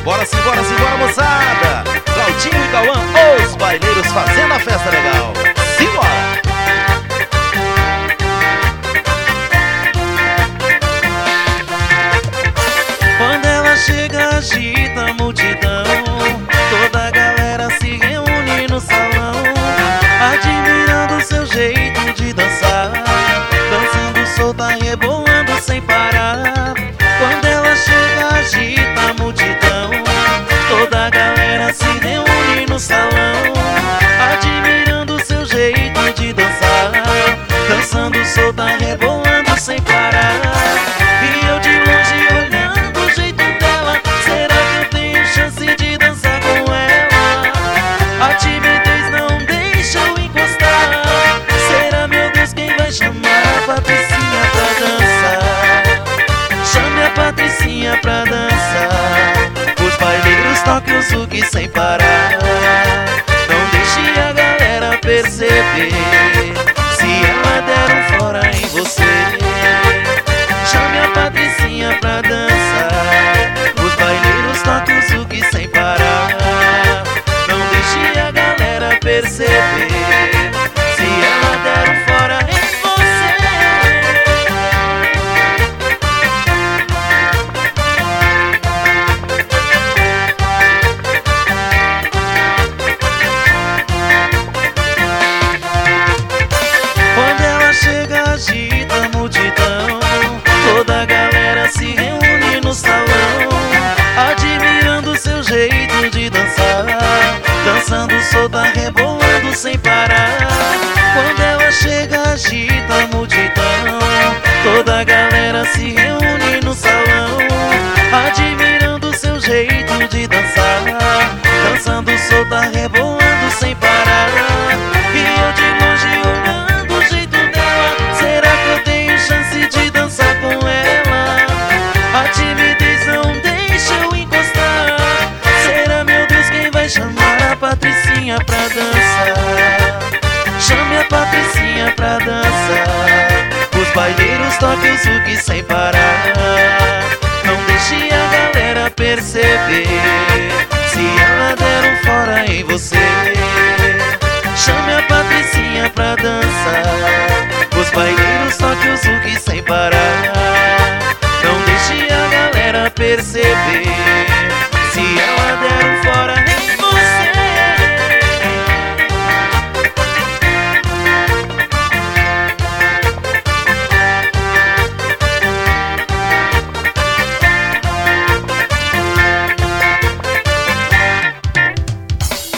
Bora sim, bora moçada. Claudinho e Cauã, os baileiros fazendo a festa legal. Simbora! Quando ela chega, agita a multidão. Toda a galera se reúne no salão, admirando seu jeito de dançar, dançando solta, rebolando sem parar. Quando ela chega, agita a multidão. Toda a galera se reúne no salão, admirando seu jeito de dançar, dançando solta, rebolando sem parar. E eu de longe olhando o jeito dela, será que eu tenho chance de dançar com ela? A timidez não deixa eu encostar. Será, meu Deus, quem vai chamar a Patricinha pra dançar? Chame a Patricinha pra dançar. Os baileiros toquem o zouk sem parar. Não deixe a galera perceber, se ela der um fora em você. Chame a Patricinha pra dançar. Os baileiros tocam o zouk sem parar. Não deixe a galera perceber, se ela der um fora em você. Quando ela chega, agita a multidão. Toda a galera se reúne no salão, admirando seu jeito de dançar, dançando solta, rebolando sem parar. Quando ela chega, agita a multidão. Toda a galera se reúne no salão, admirando seu jeito de dançar, dançando solta, rebolando sem parar. E eu de longe olhando o jeito dela, será que eu tenho chance de dançar com ela? A timidez não deixa eu encostar. Será, meu Deus, quem vai chamar a Patricinha pra dançar? Chame a Patricinha pra dançar. Os baileiros toquem o zouk sem parar. Não deixe a galera perceber, se ela der um fora em você. Chame a Patricinha pra dançar. Os baileiros toquem o zouk sem parar. Não deixe a galera perceber, se ela der um fora